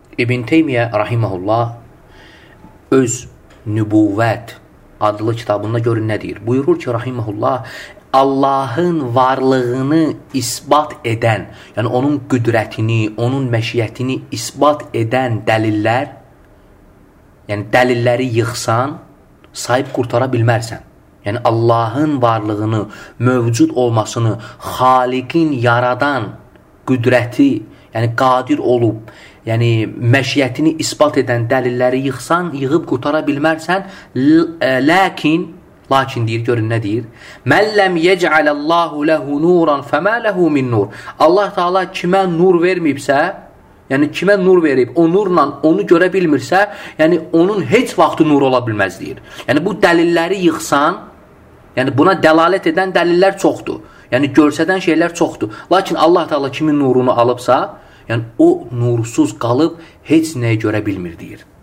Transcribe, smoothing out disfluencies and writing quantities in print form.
İbn Teymiyyə rahimehullah öz Nübüvvət adlı kitabında görün nə deyir? Buyurur ki, rahimehullah, Allahın varlığını isbat edən, yəni onun qüdrətini, onun məşiyyətini isbat edən dəlillər, yəni dəlilləri yıxsan, sahib qurtara bilmərsən. Yəni Allahın varlığını, mövcud olmasını, Xaliqin yaradan qüdrəti, yəni qadir olub, yəni məşiyyətini isbat edən dəlilləri yıxsan, yığıb qurtara bilmərsən. Lakin deyir, görün nə deyir? Mən ləm yec'aləllahu ləhu nuran fəmə ləhu min nur. Allah Teala kimə nur verməyibsə, yəni kimə nur verib, o nurla onu görə bilmirsə, yəni onun heç vaxtı nur ola bilməz deyir. Yəni bu dəlilləri yıxsan, yəni buna dəlalət edən dəlillər çoxdur. Yəni görsədən şeylər çoxdur. Lakin Allah Teala kimin nurunu alıbsa, yəni o nursuz qalıb heç nəyə görə bilmir deyir.